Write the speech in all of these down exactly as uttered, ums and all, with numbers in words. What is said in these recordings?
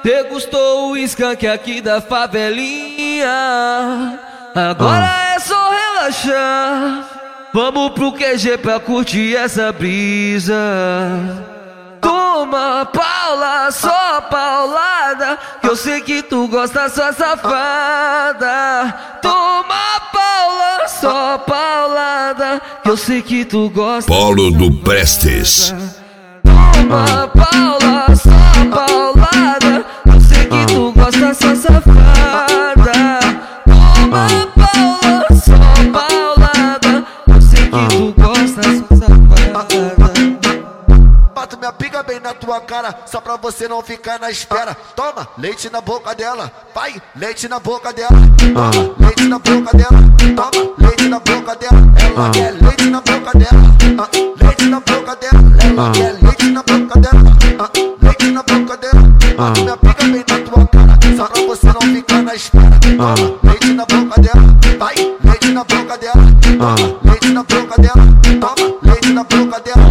Degustou o skunk aqui da favelinha. Agora ah. é só relaxar. Vamos pro Q G pra curtir essa brisa. Toma, Paula, só paulada, que eu sei que tu gosta, sua safada. Toma, Paula, só paulada, que eu sei que tu gosta. Paulo do Prestes. Toma, Paula, só paulada, eu sei que tu gosta, sua safada. Toma, Paula, só paulada, eu sei que tu gosta, sua safada. Bato minha pica bem na tua cara, só pra você não ficar na espera. Toma, leite na boca dela, vai, leite na boca dela. Toma, leite na boca dela, toma, leite na boca dela. Ela quer leite na boca dela, leite na boca dela. Ela quer leite na boca dela, leite na boca dela. Bato minha pica bem na tua cara, só pra você não ficar na espera. Toma, leite na boca dela, vai, leite na boca dela. Toma, leite na boca dela, toma, leite na boca dela.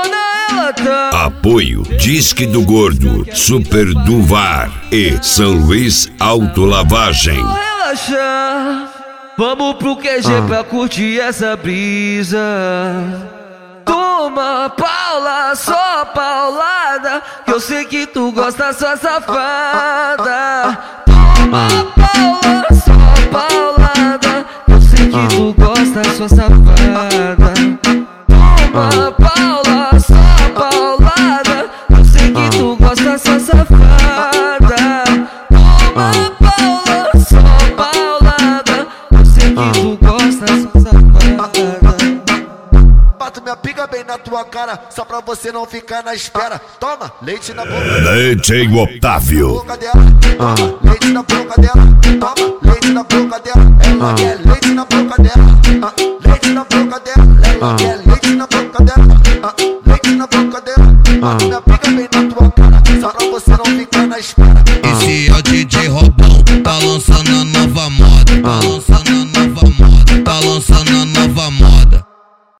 Apoio Disque do Gordo, Super Duvar e São Luís Autolavagem. Relaxar, vamos pro Q G ah. pra curtir essa brisa. Toma, Paula, só paulada, que eu sei que tu gosta, sua safada. Toma, Paula, só paulada, que eu sei que tu gosta, sua safada. Toma, Paula, só paulada, eu sei que tu gosta, sua safada. Toma, Paula, só paulada, eu sei que tu gosta, sua safada. Bato minha pica bem na tua cara, só pra você não ficar na espera. Toma, leite na boca dela. Leite Otávio. Toma, leite na boca dela. Toma, leite na boca dela. Ela quer leite na boca dela. Leite na boca dela. Ela quer leite na boca dela. Leite na boca dela. Bato minha pica bem na tua cara, só pra você não ficar na espera.